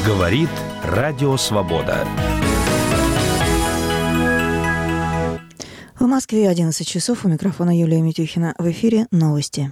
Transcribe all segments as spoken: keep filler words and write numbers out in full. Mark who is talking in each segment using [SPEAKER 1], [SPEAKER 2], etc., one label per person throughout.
[SPEAKER 1] Говорит Радио Свобода.
[SPEAKER 2] В Москве одиннадцать часов. У микрофона Юлия Митюхина. В эфире новости.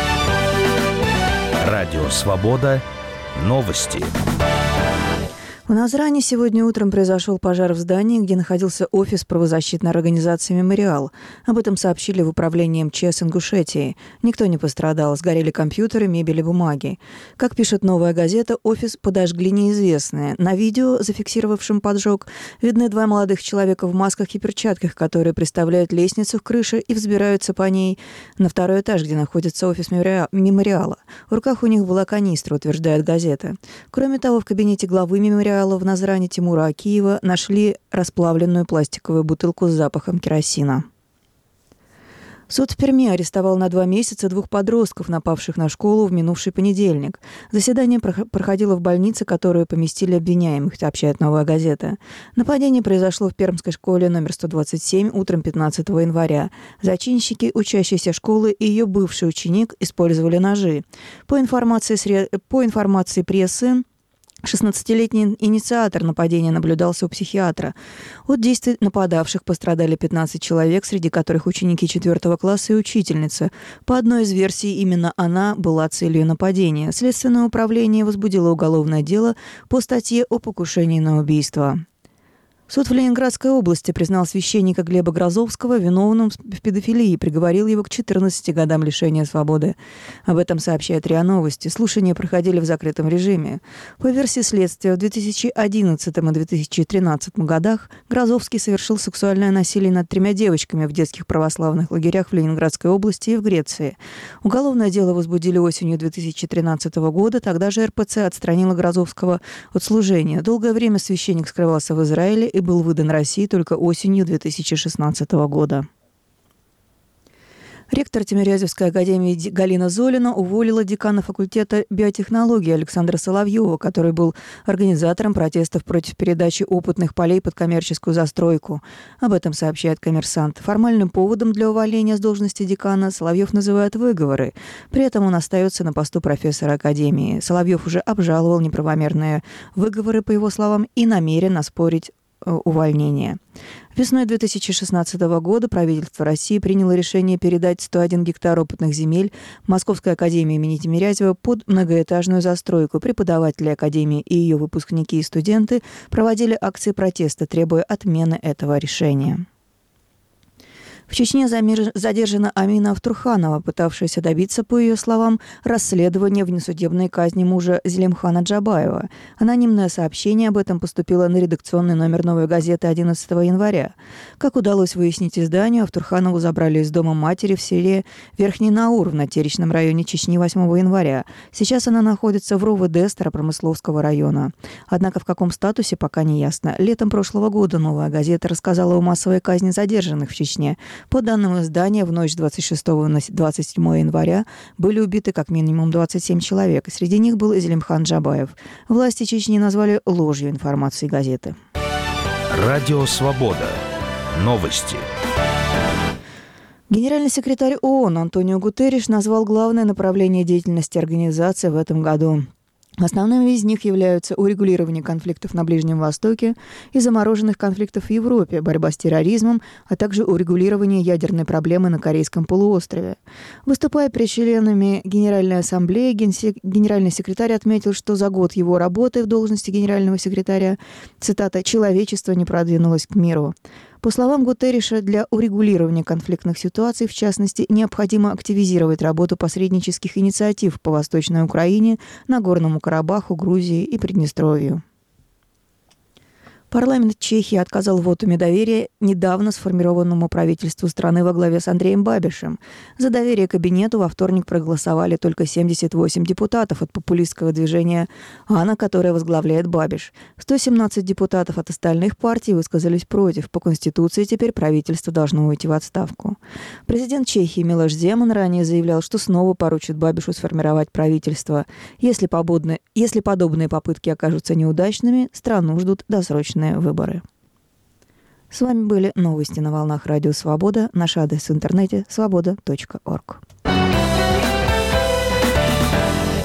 [SPEAKER 1] Радио Свобода. Новости.
[SPEAKER 2] В Назрани сегодня утром произошел пожар в здании, где находился офис правозащитной организации «Мемориал». Об этом сообщили в управлении МЧС Ингушетии. Никто не пострадал, сгорели компьютеры, мебель и бумаги. Как пишет «Новая газета», офис подожгли неизвестные. На видео, зафиксировавшем поджог, видны два молодых человека в масках и перчатках, которые представляют лестницу в крыше и взбираются по ней на второй этаж, где находится офис «Мемориала». В руках у них была канистра, утверждает газета. Кроме того, в кабинете главы «Мемориала» в Назрани Тимура Акиева нашли расплавленную пластиковую бутылку с запахом керосина. Суд в Перми арестовал на два месяца двух подростков, напавших на школу в минувший понедельник. Заседание проходило в больнице, которую поместили обвиняемых, сообщает «Новая газета». Нападение произошло в пермской школе номер сто двадцать семь утром пятнадцатого января. Зачинщики, учащиеся школы и ее бывший ученик использовали ножи. По информации, сред... По информации прессы, шестнадцатилетний инициатор нападения наблюдался у психиатра. От действий нападавших пострадали пятнадцать человек, среди которых ученики четвертого класса и учительница. По одной из версий, именно она была целью нападения. Следственное управление возбудило уголовное дело по статье о покушении на убийство. Суд в Ленинградской области признал священника Глеба Грозовского виновным в педофилии и приговорил его к четырнадцати годам лишения свободы. Об этом сообщает РИА Новости. Слушания проходили в закрытом режиме. По версии следствия, в две тысячи одиннадцатом и две тысячи тринадцатом годах Грозовский совершил сексуальное насилие над тремя девочками в детских православных лагерях в Ленинградской области и в Греции. Уголовное дело возбудили осенью две тысячи тринадцатого года. Тогда же эр пэ цэ отстранила Грозовского от служения. Долгое время священник скрывался в Израиле и был выдан России только осенью две тысячи шестнадцатого года. Ректор Тимирязевской академии Галина Золина уволила декана факультета биотехнологии Александра Соловьева, который был организатором протестов против передачи опытных полей под коммерческую застройку. Об этом сообщает «Коммерсант». Формальным поводом для увольнения с должности декана Соловьев называет выговоры. При этом он остается на посту профессора академии. Соловьев уже обжаловал неправомерные выговоры, по его словам, и намерен оспорить увольнение. Весной две тысячи шестнадцатого года правительство России приняло решение передать сто один гектар опытных земель Московской академии имени Тимирязева под многоэтажную застройку. Преподаватели академии и ее выпускники и студенты проводили акции протеста, требуя отмены этого решения. В Чечне задержана Амина Автурханова, пытавшаяся добиться, по ее словам, расследования внесудебной казни мужа Зелимхана Джабаева. Анонимное сообщение об этом поступило на редакционный номер «Новой газеты» одиннадцатого января. Как удалось выяснить изданию, Автурханову забрали из дома матери в селе Верхний Наур в Натеричном районе Чечни восьмого января. Сейчас она находится в РО вэ дэ Старопромысловского района. Однако в каком статусе, пока не ясно. Летом прошлого года «Новая газета» рассказала о массовой казни задержанных в Чечне. По данным издания, в ночь с двадцать шестого на двадцать седьмое января были убиты как минимум двадцать семь человек. Среди них был Зелимхан Джабаев. Власти Чечни назвали ложью информации газеты.
[SPEAKER 1] Радио Свобода. Новости.
[SPEAKER 2] Генеральный секретарь ООН Антонио Гутерриш назвал главное направление деятельности организации в этом году. Основными из них являются урегулирование конфликтов на Ближнем Востоке и замороженных конфликтов в Европе, борьба с терроризмом, а также урегулирование ядерной проблемы на Корейском полуострове. Выступая перед членами Генеральной Ассамблеи, генеральный секретарь отметил, что за год его работы в должности генерального секретаря, цитата, «человечество не продвинулось к миру». По словам Гутерриша, для урегулирования конфликтных ситуаций, в частности, необходимо активизировать работу посреднических инициатив по Восточной Украине, Нагорному Карабаху, Грузии и Приднестровью. Парламент Чехии отказал в вотуме доверия недавно сформированному правительству страны во главе с Андреем Бабишем. За доверие кабинету во вторник проголосовали только семьдесят восемь депутатов от популистского движения «Ана», которое возглавляет Бабиш. сто семнадцать депутатов от остальных партий высказались против. По Конституции теперь правительство должно уйти в отставку. Президент Чехии Милош Земан ранее заявлял, что снова поручит Бабишу сформировать правительство. Если, побудны... Если подобные попытки окажутся неудачными, страну ждут досрочные выборы. С вами были новости на волнах Радио Свобода. Наш адрес в интернете свобода точка орг.